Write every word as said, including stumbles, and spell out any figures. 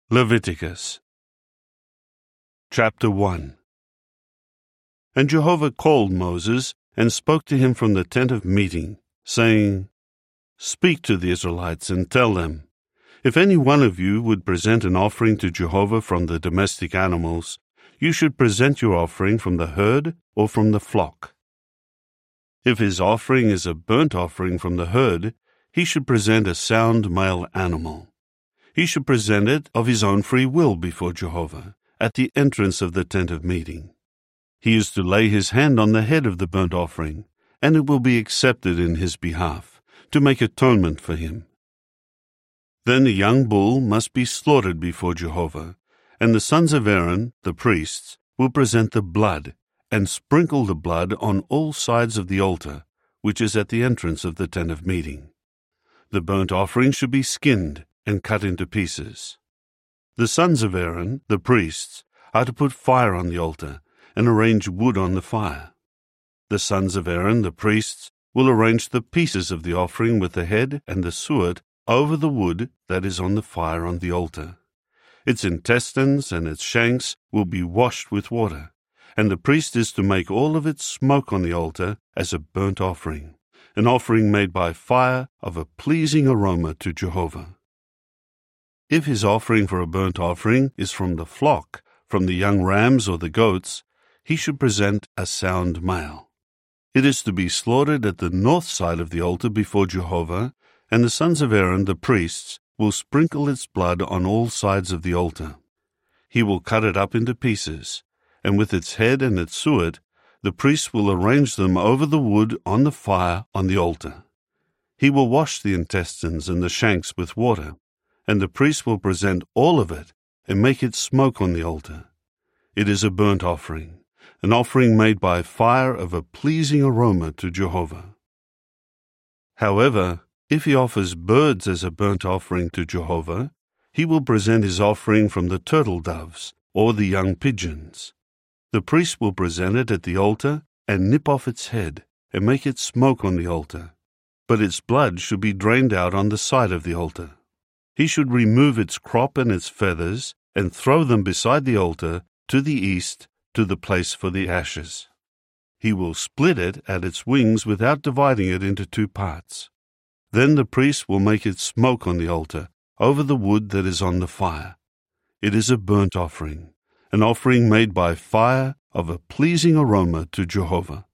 Leviticus Chapter one. And Jehovah called Moses, and spoke to him from the tent of meeting, saying, Speak to the Israelites, and tell them, If any one of you would present an offering to Jehovah from the domestic animals, you should present your offering from the herd or from the flock. If his offering is a burnt offering from the herd, he should present a sound male animal. He should present it of his own free will before Jehovah, at the entrance of the tent of meeting. He is to lay his hand on the head of the burnt offering, and it will be accepted in his behalf, to make atonement for him. Then the young bull must be slaughtered before Jehovah, and the sons of Aaron, the priests, will present the blood, and sprinkle the blood on all sides of the altar, which is at the entrance of the tent of meeting. The burnt offering should be skinned and cut into pieces. The sons of Aaron, the priests, are to put fire on the altar and arrange wood on the fire. The sons of Aaron, the priests, will arrange the pieces of the offering with the head and the suet over the wood that is on the fire on the altar. Its intestines and its shanks will be washed with water, and the priest is to make all of its smoke on the altar as a burnt offering, an offering made by fire of a pleasing aroma to Jehovah. If his offering for a burnt offering is from the flock, from the young rams or the goats, he should present a sound male. It is to be slaughtered at the north side of the altar before Jehovah, and the sons of Aaron, the priests, will sprinkle its blood on all sides of the altar. He will cut it up into pieces, and with its head and its suet, the priest will arrange them over the wood on the fire on the altar. He will wash the intestines and the shanks with water, and the priest will present all of it and make it smoke on the altar. It is a burnt offering, an offering made by fire of a pleasing aroma to Jehovah. However, if he offers birds as a burnt offering to Jehovah, he will present his offering from the turtle doves or the young pigeons. The priest will present it at the altar and nip off its head and make it smoke on the altar, but its blood should be drained out on the side of the altar. He should remove its crop and its feathers and throw them beside the altar to the east to the place for the ashes. He will split it at its wings without dividing it into two parts. Then the priest will make it smoke on the altar over the wood that is on the fire. It is a burnt offering, an offering made by fire of a pleasing aroma to Jehovah.